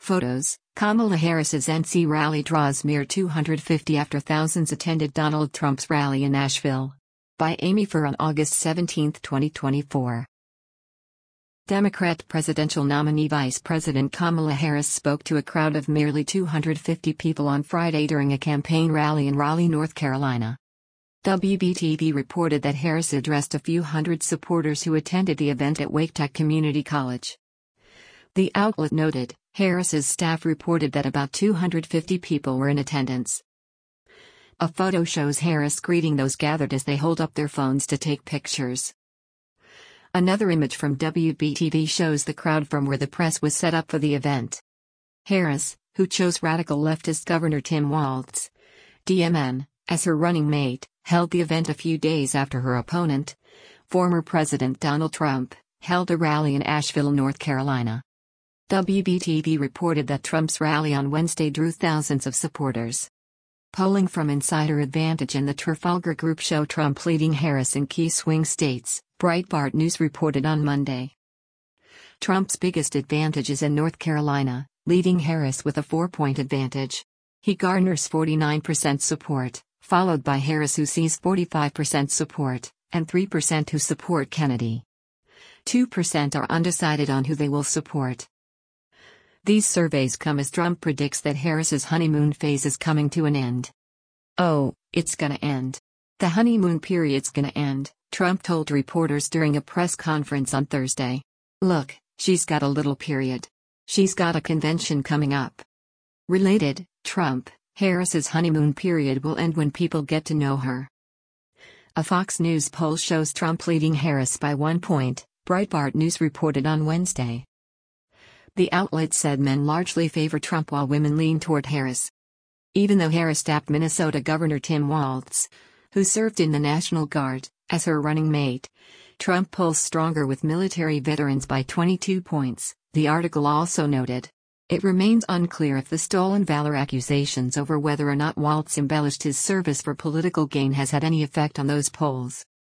Photos: Kamala Harris's NC rally draws mere 250 after thousands attended Donald Trump's rally in Nashville. By Amy Furr on August 17, 2024. Democrat presidential nominee Vice President Kamala Harris spoke to a crowd of merely 250 people on Friday during a campaign rally in Raleigh, North Carolina. WBTV reported that Harris addressed a few hundred supporters who attended the event at Wake Tech Community College. The outlet noted, Harris's staff reported that about 250 people were in attendance. A photo shows Harris greeting those gathered as they hold up their phones to take pictures. Another image from WBTV shows the crowd from where the press was set up for the event. Harris, who chose radical leftist Governor Tim Walz, DMN, as her running mate, held the event a few days after her opponent, former President Donald Trump, held a rally in Asheville, North Carolina. WBTV reported that Trump's rally on Wednesday drew thousands of supporters. Polling from Insider Advantage and the Trafalgar Group show Trump leading Harris in key swing states, Breitbart News reported on Monday. Trump's biggest advantage is in North Carolina, leading Harris with a 4-point advantage. He garners 49% support, followed by Harris who sees 45% support, and 3% who support Kennedy. 2% are undecided on who they will support. These surveys come as Trump predicts that Harris's honeymoon phase is coming to an end. "Oh, it's gonna end. The honeymoon period's gonna end," Trump told reporters during a press conference on Thursday. "Look, she's got a little period. She's got a convention coming up." Related, Trump, Harris's honeymoon period will end when people get to know her. A Fox News poll shows Trump leading Harris by 1 point, Breitbart News reported on Wednesday. The outlet said men largely favor Trump while women lean toward Harris. Even though Harris tapped Minnesota Governor Tim Walz, who served in the National Guard, as her running mate, Trump polls stronger with military veterans by 22 points, the article also noted. It remains unclear if the stolen valor accusations over whether or not Walz embellished his service for political gain has had any effect on those polls.